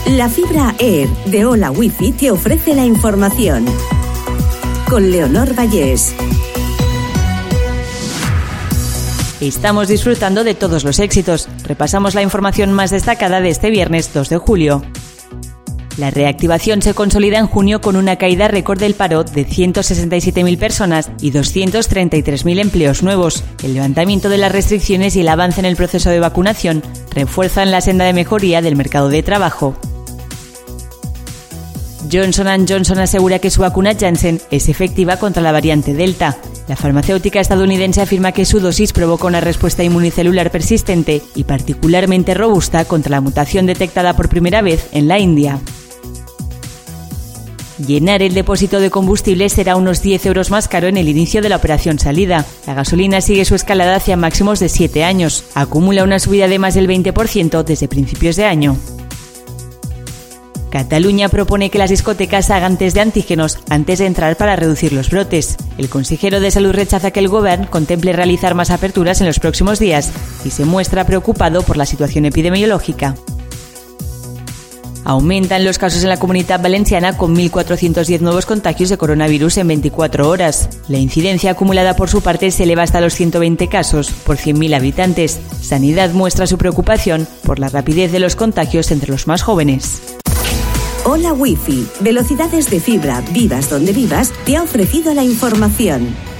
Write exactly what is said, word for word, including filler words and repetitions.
La fibra Air de Hola Wifi te ofrece la información. Con Leonor Vallés. Estamos disfrutando de todos los éxitos. Repasamos la información más destacada de este viernes dos de julio. La reactivación se consolida en junio con una caída récord del paro de ciento sesenta y siete mil personas y doscientos treinta y tres mil empleos nuevos. El levantamiento de las restricciones y el avance en el proceso de vacunación refuerzan la senda de mejoría del mercado de trabajo. Johnson and Johnson asegura que su vacuna Janssen es efectiva contra la variante Delta. La farmacéutica estadounidense afirma que su dosis provoca una respuesta inmunicelular persistente y particularmente robusta contra la mutación detectada por primera vez en la India. Llenar el depósito de combustible será unos diez euros más caro en el inicio de la operación salida. La gasolina sigue su escalada hacia máximos de siete años. Acumula una subida de más del veinte por ciento desde principios de año. Cataluña propone que las discotecas hagan test de antígenos antes de entrar para reducir los brotes. El consejero de Salud rechaza que el Govern contemple realizar más aperturas en los próximos días y se muestra preocupado por la situación epidemiológica. Aumentan los casos en la Comunidad Valenciana con mil cuatrocientos diez nuevos contagios de coronavirus en veinticuatro horas. La incidencia acumulada por su parte se eleva hasta los ciento veinte casos por cien mil habitantes. Sanidad muestra su preocupación por la rapidez de los contagios entre los más jóvenes. Hola Wifi, velocidades de fibra, vivas donde vivas, te ha ofrecido la información.